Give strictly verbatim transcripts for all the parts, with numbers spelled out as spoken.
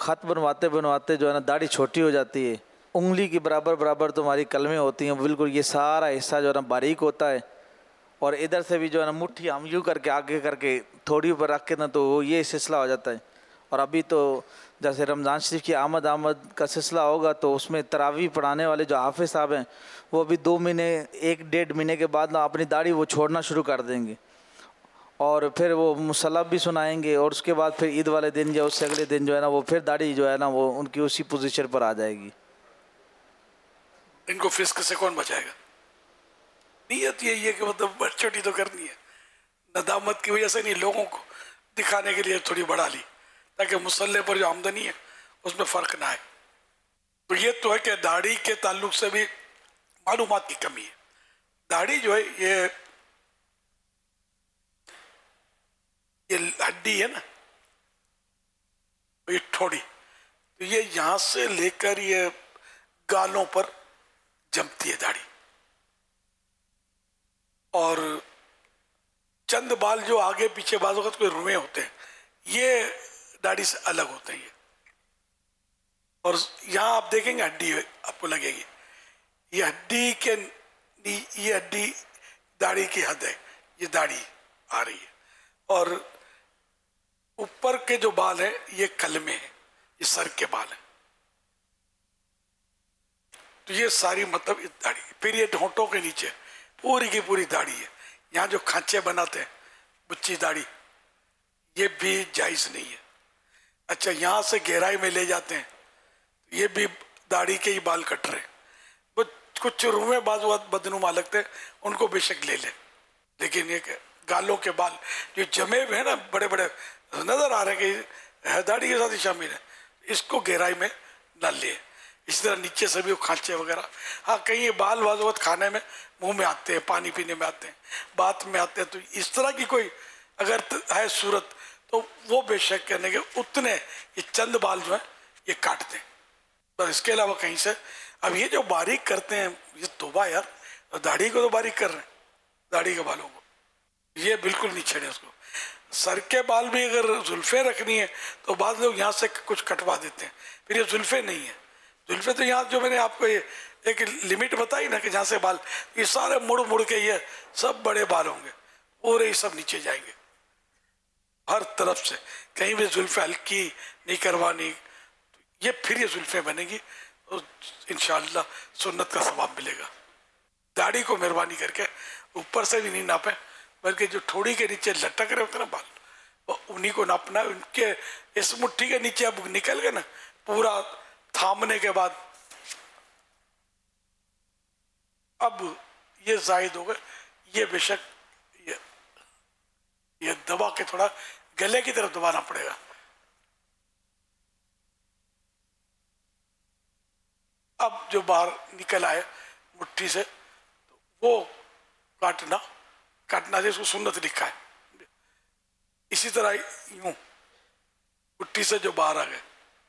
خط بنواتے بنواتے جو ہے نا داڑھی چھوٹی ہو جاتی ہے، انگلی کی برابر برابر تمہاری کلمیں ہوتی ہیں، بالکل یہ سارا حصہ جو ہے نا باریک ہوتا ہے، اور ادھر سے بھی جو ہے نا مٹھی ہم یوں کر کے آگے کر کے تھوڑی اوپر رکھ کے نا تو وہ یہ سلسلہ ہو جاتا ہے۔ اور ابھی تو جیسے رمضان شریف کی آمد آمد کا سلسلہ ہوگا تو اس میں تراویح پڑھانے والے جو حافظ صاحب ہیں وہ ابھی دو مہینے ایک ڈیڑھ مہینے کے بعد نا اپنی داڑھی وہ چھوڑنا شروع کر دیں گے، اور پھر وہ مصلی بھی سنائیں گے، اور اس کے بعد پھر عید والے دن یا اس سے اگلے دن جو ہے نا وہ پھر داڑھی جو ہے نا وہ ان کی اسی پوزیشن پر آ جائے گی۔ ان کو فسق سے کون بچائے گا؟ نیت یہی ہے کہ مطلب بڑھ چھوٹی تو کرنی ہے، ندامت کی وجہ سے نہیں، لوگوں کو دکھانے کے لیے تھوڑی بڑھا لی تاکہ مسلح پر جو آمدنی ہے اس میں فرق نہ آئے۔ تو یہ تو ہے کہ داڑھی کے تعلق سے بھی معلومات کی کمی ہے۔ داڑھی جو ہے یہ یہ ہڈی ہے نا، یہ ٹھوڑی، تو یہ یہاں سے لے کر یہ گالوں پر جمتی ہے داڑھی، اور چند بال جو آگے پیچھے بعض وقت کوئی روئے ہوتے ہیں یہ داڑھی سے الگ ہوتے ہیں یہ، اور یہاں آپ دیکھیں گے ہڈی آپ کو لگے گی، یہ ہڈی کے یہ ہڈی داڑھی کی حد ہے، یہ داڑھی آ رہی ہے، اور اوپر کے جو بال ہیں یہ کلمے ہیں، یہ سر کے بال ہیں، تو یہ ساری مطلب داڑھی۔ پھر یہ ہونٹوں کے نیچے پوری کی پوری داڑھی ہے، یہاں جو کھانچے بناتے ہیں بچی داڑھی یہ بھی جائز نہیں ہے۔ اچھا یہاں سے گہرائی میں لے جاتے ہیں یہ بھی داڑھی کے ہی بال کٹ رہے ہیں، کچھ روئے بعض وقت بدنما لگتے ہیں ان کو بے شک لے لیں، لیکن یہ کہ گالوں کے بال جو جمے ہوئے ہیں نا بڑے بڑے نظر آ رہے ہیں کہ داڑھی کے ساتھ ہی شامل ہے، اس کو گہرائی میں نہ لے۔ اس طرح نیچے سے بھی وہ کھانچے وغیرہ، ہاں کہیں بال بعض وقت کھانے میں منہ میں آتے ہیں، پانی پینے میں آتے ہیں، بات میں آتے ہیں، تو اس طرح کی کوئی اگر ہے صورت تو وہ بے شک کہنے کے اتنے یہ چند بال جو ہیں یہ کاٹ دیں، بس اس کے علاوہ کہیں سے۔ اب یہ جو باریک کرتے ہیں یہ توبہ یار، داڑھی کو تو باریک کر رہے ہیں، داڑھی کے بالوں کو یہ بالکل نہیں چھیڑے اس کو۔ سر کے بال بھی اگر زلفیں رکھنی ہے تو بعض لوگ یہاں سے کچھ کٹوا دیتے ہیں، پھر یہ زلفیں نہیں ہیں، زلفیں تو یہاں جو میں نے آپ کو یہ ایک لمٹ بتائی نا کہ جہاں سے بال یہ سارے مڑ مڑ کے یہ سب بڑے بال ہوں گے، پورے یہ سب نیچے جائیں گے ہر طرف سے، کہیں بھی زلفیں ہلکی نہیں کروانی، یہ پھر یہ زلفیں بنے گی اور انشاءاللہ سنت کا ثواب ملے گا۔ داڑھی کو مہربانی کر کے اوپر سے بھی نہیں ناپیں، بلکہ جو ٹھوڑی کے نیچے لٹک رہے ہوتے ہیں نا بال وہ انہی کو ناپنا ہے، ان کے اس مٹھی کے نیچے اب نکل گئے نا پورا تھامنے کے بعد اب یہ زائد ہو گئے، یہ بے شک یہ یہ دبا کے تھوڑا گلے کی طرف دبانا پڑے گا۔ اب جو باہر نکل آئے مٹھی سے وہ کاٹنا کاٹنا جس کو سنت لکھا ہے، اسی طرح یوں مٹھی سے جو باہر آ گئے،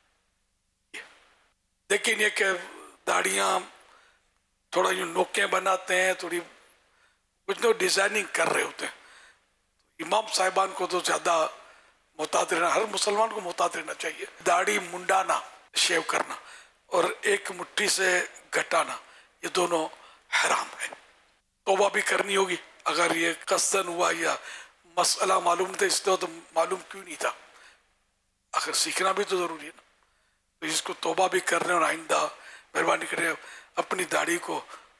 لیکن یہ کہ داڑیاں تھوڑا یوں نوکیں بناتے ہیں، تھوڑی کچھ نہ ڈیزائننگ کر رہے ہوتے ہیں، امام صاحبان کو تو زیادہ محتاط رہنا، ہر مسلمان کو محتاط رہنا چاہیے۔ داڑھی منڈانا، شیو کرنا اور ایک مٹھی سے گھٹانا یہ دونوں حرام ہے، توبہ بھی کرنی ہوگی۔ اگر یہ قصدن ہوا یا مسئلہ معلوم تھا اس طرح تو معلوم کیوں نہیں تھا، آخر سیکھنا بھی تو ضروری ہے نا، تو اس کو توبہ بھی کر رہے ہیں اور آئندہ مہربانی کر رہے ہیں اپنی داڑھی کو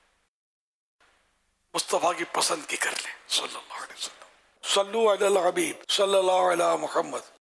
مصطفیٰ کی پسند کی کر لیں صلی اللہ علیہ وسلم۔ صلو علی الحبیب صلی اللہ علیہ محمد۔